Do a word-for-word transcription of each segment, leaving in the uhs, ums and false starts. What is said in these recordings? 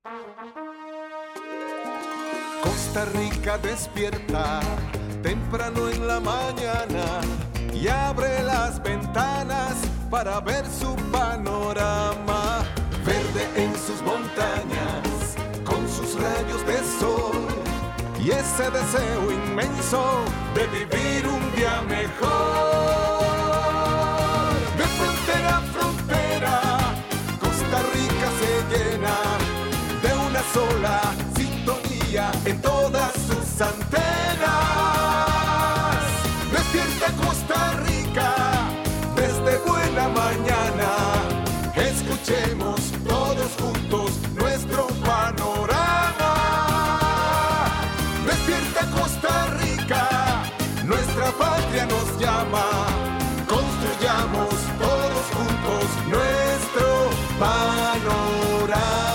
Costa Rica despierta temprano en la mañana y abre las ventanas para ver su panorama. Verde en sus montañas, con sus rayos de sol y ese deseo inmenso de vivir un día mejor. De frontera a frontera, Costa Rica se llena de una sola sintonía en todas sus antenas. Despierta Costa Rica desde buena mañana. Escuchemos todos juntos nuestro panorama. Despierta Costa Rica, nuestra patria nos llama. Construyamos todos juntos nuestro panorama.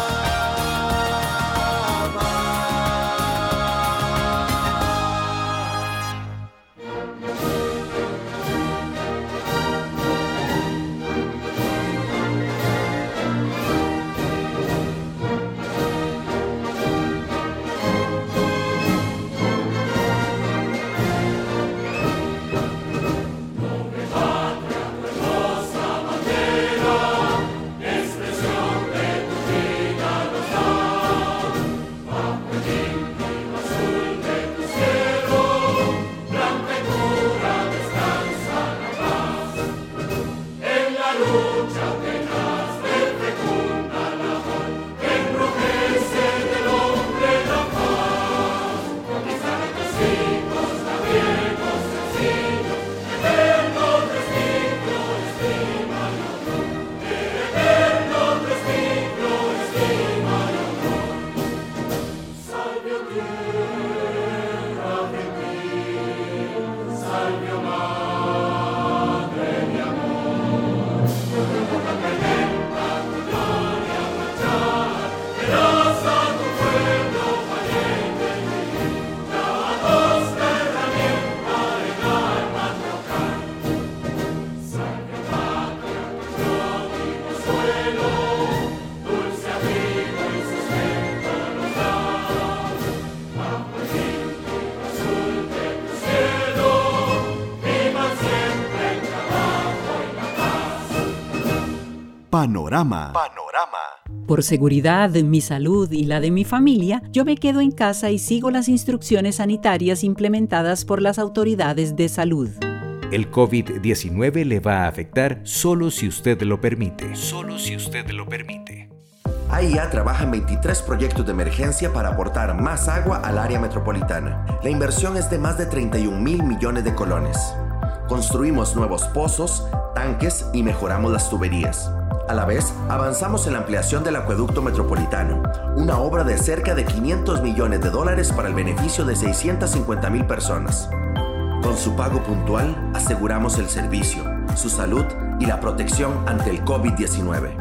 Panorama. Panorama. Por seguridad, mi salud y la de mi familia, yo me quedo en casa y sigo las instrucciones sanitarias implementadas por las autoridades de salud. El COVID diecinueve le va a afectar solo si usted lo permite. Solo si usted lo permite. A I A trabaja en veintitrés proyectos de emergencia para aportar más agua al área metropolitana. La inversión es de más de treinta y un mil millones de colones. Construimos nuevos pozos, tanques y mejoramos las tuberías. A la vez, avanzamos en la ampliación del acueducto metropolitano, una obra de cerca de quinientos millones de dólares para el beneficio de seiscientas cincuenta mil personas. Con su pago puntual, aseguramos el servicio, su salud y la protección ante el COVID diecinueve.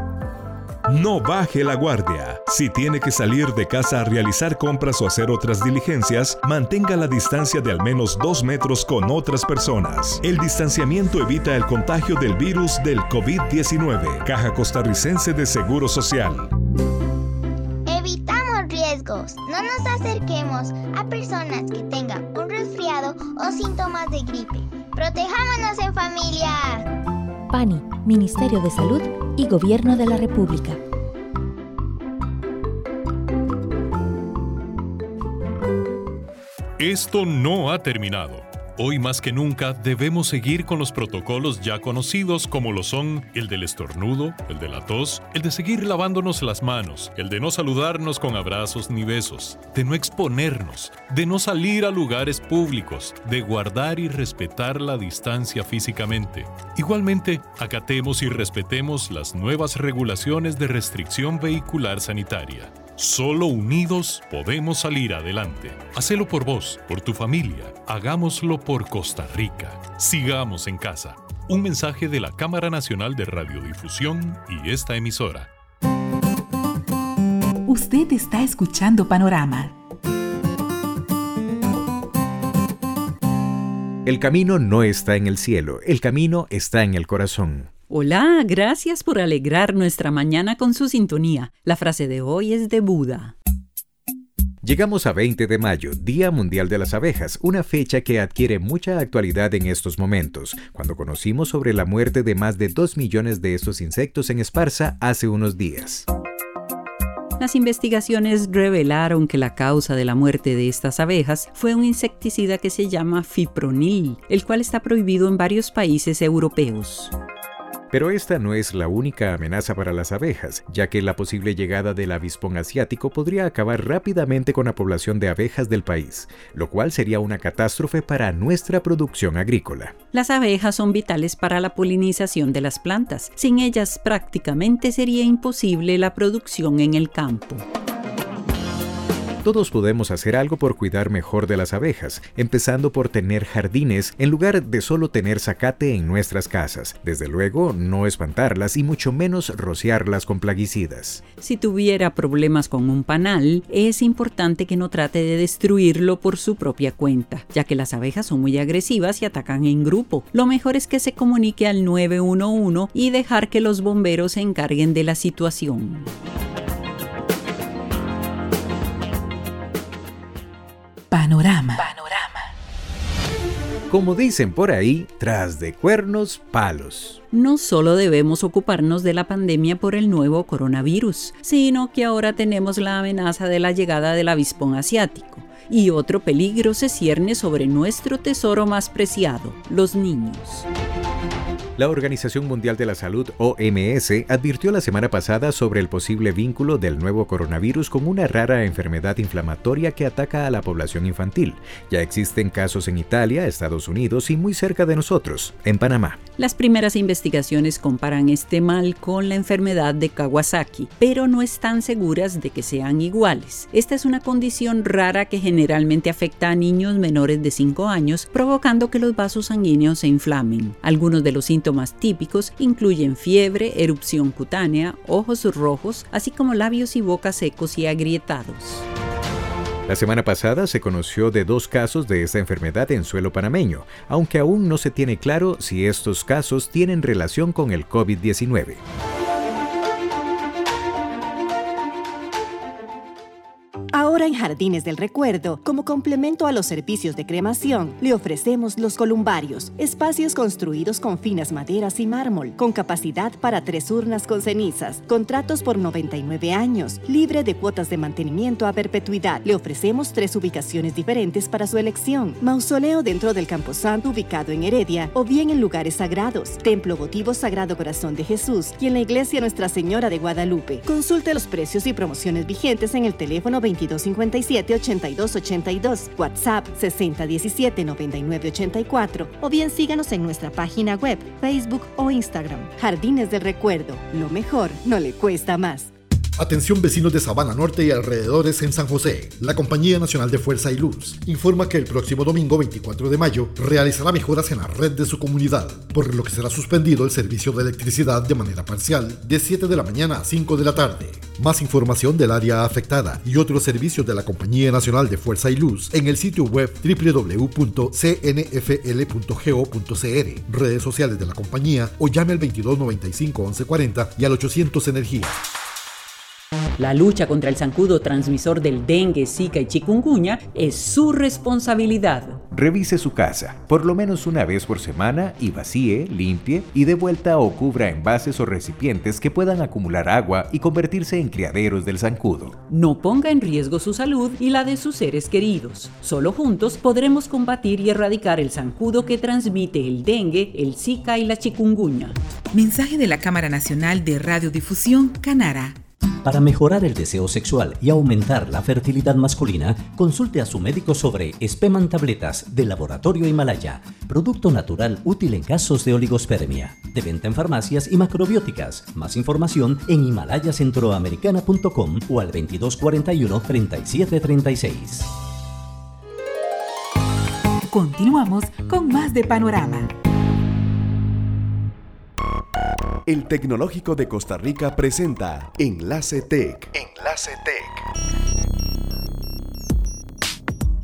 No baje la guardia. Si tiene que salir de casa a realizar compras o hacer otras diligencias, mantenga la distancia de al menos dos metros con otras personas. El distanciamiento evita el contagio del virus del COVID diecinueve. Caja Costarricense de Seguro Social. Evitamos riesgos. No nos acerquemos a personas que tengan un resfriado o síntomas de gripe. Protejámonos en familia. P A N I, Ministerio de Salud y Gobierno de la República. Esto no ha terminado. Hoy más que nunca debemos seguir con los protocolos ya conocidos como lo son el del estornudo, el de la tos, el de seguir lavándonos las manos, el de no saludarnos con abrazos ni besos, de no exponernos, de no salir a lugares públicos, de guardar y respetar la distancia físicamente. Igualmente, acatemos y respetemos las nuevas regulaciones de restricción vehicular sanitaria. Solo unidos podemos salir adelante. Hacelo por vos, por tu familia. Hagámoslo por Costa Rica. Sigamos en casa. Un mensaje de la Cámara Nacional de Radiodifusión y esta emisora. Usted está escuchando Panorama. El camino no está en el cielo, el camino está en el corazón. Hola, gracias por alegrar nuestra mañana con su sintonía. La frase de hoy es de Buda. Llegamos a veinte de mayo, Día Mundial de las Abejas, una fecha que adquiere mucha actualidad en estos momentos, cuando conocimos sobre la muerte de más de dos millones de estos insectos en Esparza hace unos días. Las investigaciones revelaron que la causa de la muerte de estas abejas fue un insecticida que se llama fipronil, el cual está prohibido en varios países europeos. Pero esta no es la única amenaza para las abejas, ya que la posible llegada del avispón asiático podría acabar rápidamente con la población de abejas del país, lo cual sería una catástrofe para nuestra producción agrícola. Las abejas son vitales para la polinización de las plantas. Sin ellas prácticamente sería imposible la producción en el campo. Todos podemos hacer algo por cuidar mejor de las abejas, empezando por tener jardines en lugar de solo tener zacate en nuestras casas. Desde luego, no espantarlas y mucho menos rociarlas con plaguicidas. Si tuviera problemas con un panal, es importante que no trate de destruirlo por su propia cuenta, ya que las abejas son muy agresivas y atacan en grupo. Lo mejor es que se comunique al nueve uno uno y dejar que los bomberos se encarguen de la situación. Panorama. Panorama. Como dicen por ahí, tras de cuernos, palos. No solo debemos ocuparnos de la pandemia por el nuevo coronavirus, sino que ahora tenemos la amenaza de la llegada del avispón asiático. Y otro peligro se cierne sobre nuestro tesoro más preciado, los niños. La Organización Mundial de la Salud, O M S, advirtió la semana pasada sobre el posible vínculo del nuevo coronavirus con una rara enfermedad inflamatoria que ataca a la población infantil. Ya existen casos en Italia, Estados Unidos y muy cerca de nosotros, en Panamá. Las primeras investigaciones comparan este mal con la enfermedad de Kawasaki, pero no están seguras de que sean iguales. Esta es una condición rara que generalmente afecta a niños menores de cinco años, provocando que los vasos sanguíneos se inflamen. Algunos de los síntomas más típicos incluyen fiebre, erupción cutánea, ojos rojos, así como labios y boca secos y agrietados. La semana pasada se conoció de dos casos de esta enfermedad en suelo panameño, aunque aún no se tiene claro si estos casos tienen relación con el COVID diecinueve. Ahora en Jardines del Recuerdo, como complemento a los servicios de cremación, le ofrecemos los columbarios, espacios construidos con finas maderas y mármol, con capacidad para tres urnas con cenizas, contratos por noventa y nueve años, libre de cuotas de mantenimiento a perpetuidad. Le ofrecemos tres ubicaciones diferentes para su elección: mausoleo dentro del Camposanto ubicado en Heredia, o bien en lugares sagrados, Templo Votivo Sagrado Corazón de Jesús y en la Iglesia Nuestra Señora de Guadalupe. Consulte los precios y promociones vigentes en el teléfono veintidós cincuenta y siete, ochenta y dos ochenta y dos, WhatsApp sesenta diecisiete, noventa y nueve ochenta y cuatro, o bien síganos en nuestra página web, Facebook o Instagram. Jardines del Recuerdo, lo mejor no le cuesta más. Atención vecinos de Sabana Norte y alrededores en San José. La Compañía Nacional de Fuerza y Luz informa que el próximo domingo veinticuatro de mayo realizará mejoras en la red de su comunidad, por lo que será suspendido el servicio de electricidad de manera parcial de siete de la mañana a cinco de la tarde. Más información del área afectada y otros servicios de la Compañía Nacional de Fuerza y Luz en el sitio web doble u doble u doble u punto c n f l punto go punto c r, redes sociales de la compañía o llame al veintidós noventa y cinco, once cuarenta y al ochocientos Energía. La lucha contra el zancudo transmisor del dengue, zika y chikungunya es su responsabilidad. Revise su casa, por lo menos una vez por semana, y vacíe, limpie y dé vuelta o cubra envases o recipientes que puedan acumular agua y convertirse en criaderos del zancudo. No ponga en riesgo su salud y la de sus seres queridos. Solo juntos podremos combatir y erradicar el zancudo que transmite el dengue, el zika y la chikungunya. Mensaje de la Cámara Nacional de Radiodifusión, Canara. Para mejorar el deseo sexual y aumentar la fertilidad masculina, consulte a su médico sobre Speman Tabletas de Laboratorio Himalaya, producto natural útil en casos de oligospermia. De venta en farmacias y macrobióticas. Más información en himalaya centroamericana punto com o al veintidós cuarenta y uno, treinta y siete treinta y seis. Continuamos con más de Panorama. El Tecnológico de Costa Rica presenta Enlace Tech. Enlace Tech.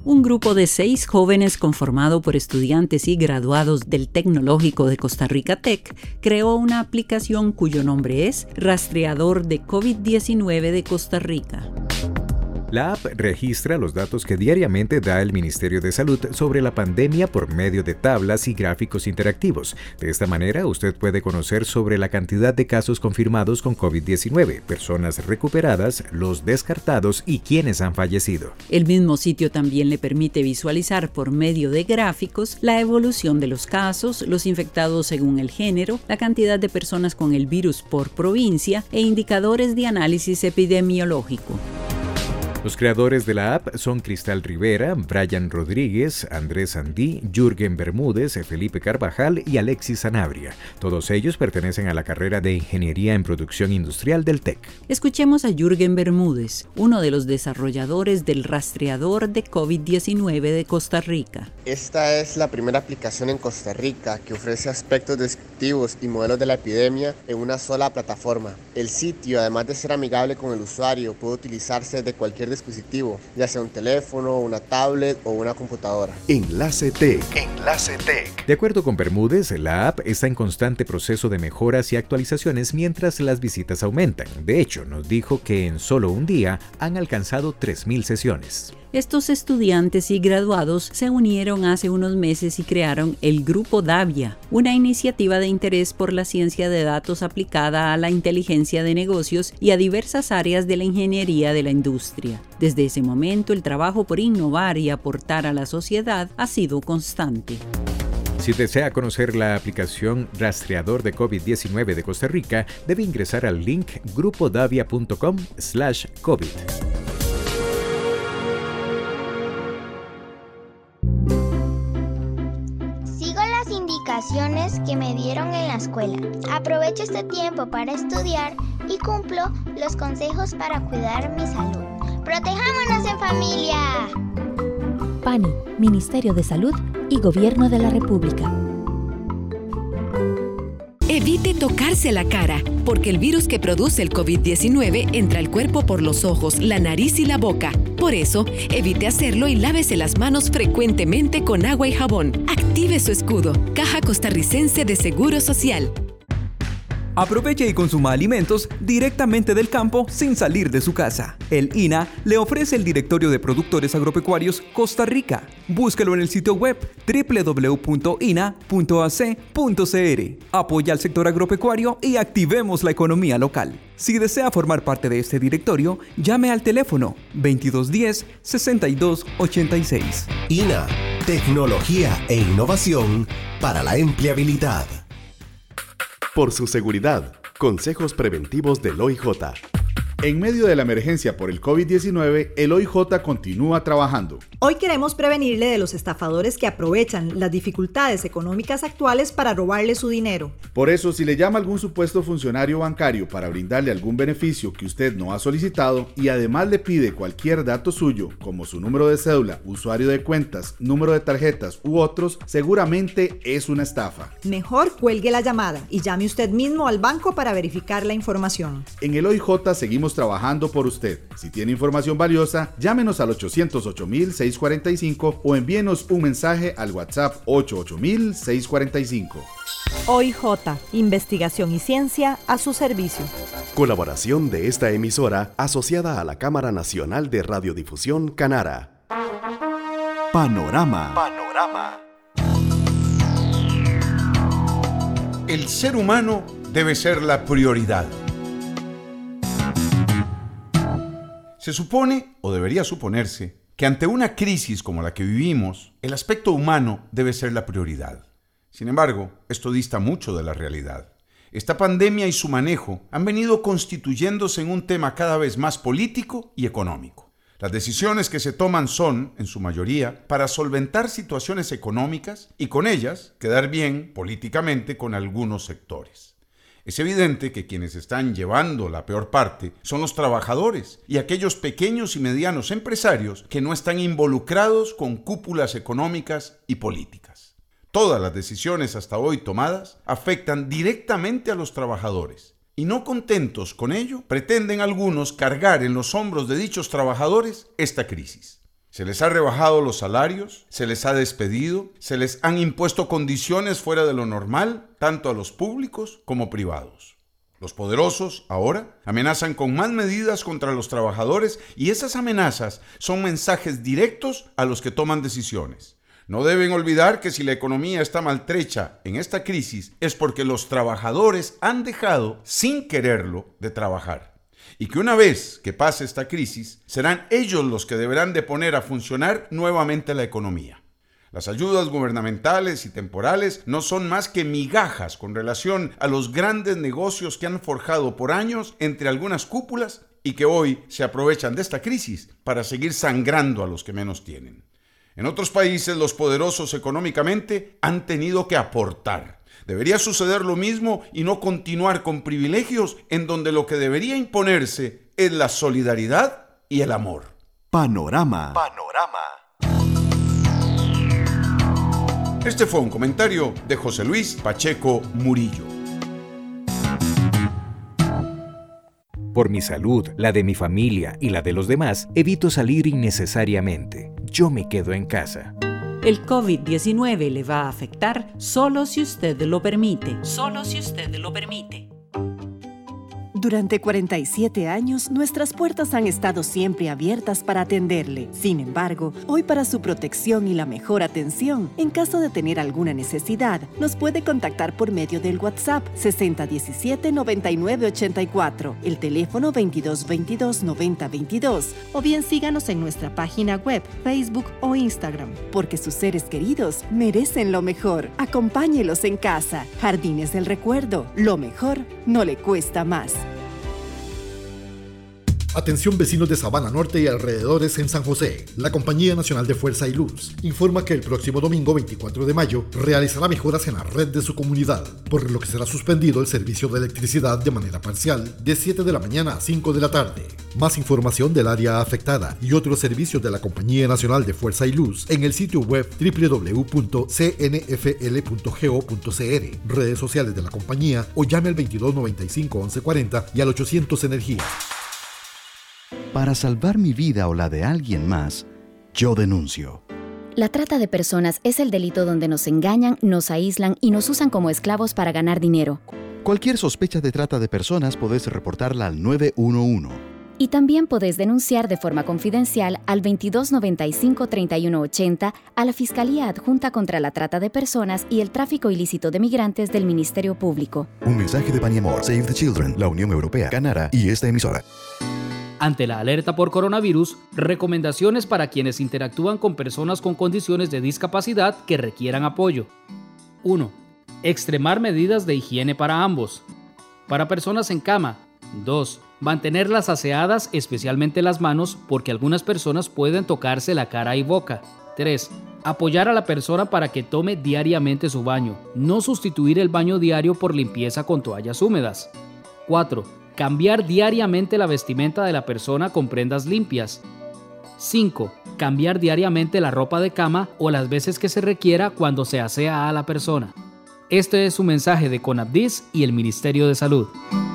Un grupo de seis jóvenes conformado por estudiantes y graduados del Tecnológico de Costa Rica Tech creó una aplicación cuyo nombre es Rastreador de COVID diecinueve de Costa Rica. La app registra los datos que diariamente da el Ministerio de Salud sobre la pandemia por medio de tablas y gráficos interactivos. De esta manera, usted puede conocer sobre la cantidad de casos confirmados con COVID diecinueve, personas recuperadas, los descartados y quienes han fallecido. El mismo sitio también le permite visualizar por medio de gráficos la evolución de los casos, los infectados según el género, la cantidad de personas con el virus por provincia e indicadores de análisis epidemiológico. Los creadores de la app son Cristal Rivera, Brian Rodríguez, Andrés Andí, Jürgen Bermúdez, Felipe Carvajal y Alexis Sanabria. Todos ellos pertenecen a la carrera de Ingeniería en Producción Industrial del T E C. Escuchemos a Jürgen Bermúdez, uno de los desarrolladores del rastreador de COVID diecinueve de Costa Rica. Esta es la primera aplicación en Costa Rica que ofrece aspectos descriptivos y modelos de la epidemia en una sola plataforma. El sitio, además de ser amigable con el usuario, puede utilizarse de cualquier dispositivo, ya sea un teléfono, una tablet o una computadora. Enlace T E C. Enlace T E C. De acuerdo con Bermúdez, la app está en constante proceso de mejoras y actualizaciones mientras las visitas aumentan. De hecho, nos dijo que en solo un día han alcanzado tres mil sesiones. Estos estudiantes y graduados se unieron hace unos meses y crearon el Grupo Davia, una iniciativa de interés por la ciencia de datos aplicada a la inteligencia de negocios y a diversas áreas de la ingeniería de la industria. Desde ese momento, el trabajo por innovar y aportar a la sociedad ha sido constante. Si desea conocer la aplicación Rastreador de COVID diecinueve de Costa Rica, debe ingresar al link grupodavia punto com slash COVID. Que me dieron en la escuela. Aprovecho este tiempo para estudiar y cumplo los consejos para cuidar mi salud. ¡Protejámonos en familia! PANI, Ministerio de Salud y Gobierno de la República. Evite tocarse la cara, porque el virus que produce el COVID diecinueve entra al cuerpo por los ojos, la nariz y la boca. Por eso, evite hacerlo y lávese las manos frecuentemente con agua y jabón. Active su escudo. Caja Costarricense de Seguro Social. Aproveche y consuma alimentos directamente del campo sin salir de su casa. El I N A le ofrece el Directorio de Productores Agropecuarios Costa Rica. Búsquelo en el sitio web doble u doble u doble u punto i n a punto a c punto c r. Apoya al sector agropecuario y activemos la economía local. Si desea formar parte de este directorio, llame al teléfono veintidós diez, sesenta y dos ochenta y seis. I N A, tecnología e innovación para la empleabilidad. Por su seguridad, consejos preventivos del O I J. En medio de la emergencia por el COVID diecinueve, el O I J continúa trabajando. Hoy queremos prevenirle de los estafadores que aprovechan las dificultades económicas actuales para robarle su dinero. Por eso, si le llama algún supuesto funcionario bancario para brindarle algún beneficio que usted no ha solicitado y además le pide cualquier dato suyo, como su número de cédula, usuario de cuentas, número de tarjetas u otros, seguramente es una estafa. Mejor cuelgue la llamada y llame usted mismo al banco para verificar la información. En el O I J seguimos trabajando por usted. Si tiene información valiosa, llámenos al ochocientos ocho mil seiscientos cuarenta y cinco o envíenos un mensaje al WhatsApp ochenta y ocho mil seiscientos cuarenta y cinco. O I J, investigación y ciencia a su servicio. Colaboración de esta emisora asociada a la Cámara Nacional de Radiodifusión Canara. Panorama. Panorama. El ser humano debe ser la prioridad. Se supone, o debería suponerse, que ante una crisis como la que vivimos, el aspecto humano debe ser la prioridad. Sin embargo, esto dista mucho de la realidad. Esta pandemia y su manejo han venido constituyéndose en un tema cada vez más político y económico. Las decisiones que se toman son, en su mayoría, para solventar situaciones económicas y con ellas quedar bien políticamente con algunos sectores. Es evidente que quienes están llevando la peor parte son los trabajadores y aquellos pequeños y medianos empresarios que no están involucrados con cúpulas económicas y políticas. Todas las decisiones hasta hoy tomadas afectan directamente a los trabajadores y no contentos con ello, pretenden algunos cargar en los hombros de dichos trabajadores esta crisis. Se les ha rebajado los salarios, se les ha despedido, se les han impuesto condiciones fuera de lo normal, tanto a los públicos como privados. Los poderosos, ahora, amenazan con más medidas contra los trabajadores y esas amenazas son mensajes directos a los que toman decisiones. No deben olvidar que si la economía está maltrecha en esta crisis es porque los trabajadores han dejado, sin quererlo, de trabajar. Y que una vez que pase esta crisis, serán ellos los que deberán de poner a funcionar nuevamente la economía. Las ayudas gubernamentales y temporales no son más que migajas con relación a los grandes negocios que han forjado por años entre algunas cúpulas y que hoy se aprovechan de esta crisis para seguir sangrando a los que menos tienen. En otros países, los poderosos económicamente han tenido que aportar. Debería suceder lo mismo y no continuar con privilegios en donde lo que debería imponerse es la solidaridad y el amor. Panorama. Panorama. Este fue un comentario de José Luis Pacheco Murillo. Por mi salud, la de mi familia y la de los demás, evito salir innecesariamente. Yo me quedo en casa. El COVID diecinueve le va a afectar solo si usted lo permite. Solo si usted lo permite. Durante cuarenta y siete años, nuestras puertas han estado siempre abiertas para atenderle. Sin embargo, hoy para su protección y la mejor atención, en caso de tener alguna necesidad, nos puede contactar por medio del WhatsApp sesenta diecisiete noventa y nueve ochenta y cuatro, el teléfono veintidós veintidós noventa veintidós, o bien síganos en nuestra página web, Facebook o Instagram, porque sus seres queridos merecen lo mejor. Acompáñelos en casa. Jardines del Recuerdo, lo mejor no le cuesta más. Atención vecinos de Sabana Norte y alrededores en San José. La Compañía Nacional de Fuerza y Luz informa que el próximo domingo veinticuatro de mayo realizará mejoras en la red de su comunidad, por lo que será suspendido el servicio de electricidad de manera parcial de siete de la mañana a cinco de la tarde. Más información del área afectada y otros servicios de la Compañía Nacional de Fuerza y Luz en el sitio web doble u doble u doble u punto c n f l punto go punto c r, redes sociales de la compañía o llame al veintidós noventa y cinco once cuarenta y al ochocientos Energía. Para salvar mi vida o la de alguien más, yo denuncio. La trata de personas es el delito donde nos engañan, nos aíslan y nos usan como esclavos para ganar dinero. Cualquier sospecha de trata de personas podés reportarla al nueve uno uno. Y también podés denunciar de forma confidencial al veintidós noventa y cinco treinta y uno ochenta a la Fiscalía Adjunta contra la Trata de Personas y el Tráfico Ilícito de Migrantes del Ministerio Público. Un mensaje de Paniamor, Save the Children, la Unión Europea, Canara y esta emisora. Ante la alerta por coronavirus, recomendaciones para quienes interactúan con personas con condiciones de discapacidad que requieran apoyo. uno. Extremar medidas de higiene para ambos. Para personas en cama. dos. Mantenerlas aseadas, especialmente las manos, porque algunas personas pueden tocarse la cara y boca. tres. Apoyar a la persona para que tome diariamente su baño. No sustituir el baño diario por limpieza con toallas húmedas. cuatro. Cambiar diariamente la vestimenta de la persona con prendas limpias. cinco. Cambiar diariamente la ropa de cama o las veces que se requiera cuando se asea a la persona. Este es un mensaje de CONAPDIS y el Ministerio de Salud.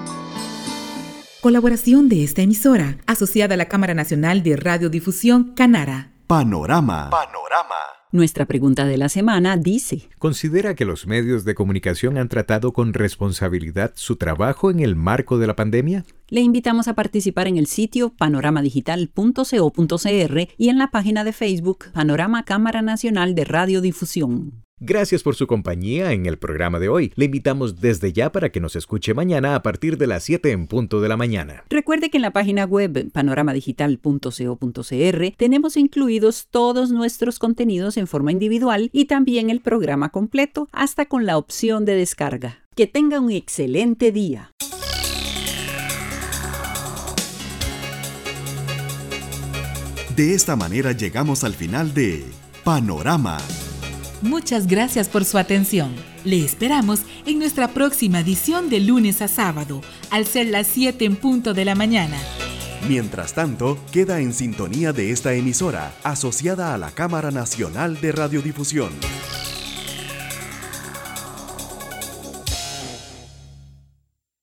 Colaboración de esta emisora, asociada a la Cámara Nacional de Radiodifusión, Canara. Panorama. Panorama. Nuestra pregunta de la semana dice: ¿considera que los medios de comunicación han tratado con responsabilidad su trabajo en el marco de la pandemia? Le invitamos a participar en el sitio panorama digital punto co punto c r y en la página de Facebook Panorama Cámara Nacional de Radiodifusión. Gracias por su compañía en el programa de hoy. Le invitamos desde ya para que nos escuche mañana a partir de las siete en punto de la mañana. Recuerde que en la página web panorama digital punto co punto c r tenemos incluidos todos nuestros contenidos en forma individual y también el programa completo, hasta con la opción de descarga. Que tenga un excelente día. De esta manera llegamos al final de Panorama. Muchas gracias por su atención. Le esperamos en nuestra próxima edición de lunes a sábado, al ser las siete en punto de la mañana. Mientras tanto, queda en sintonía de esta emisora, asociada a la Cámara Nacional de Radiodifusión.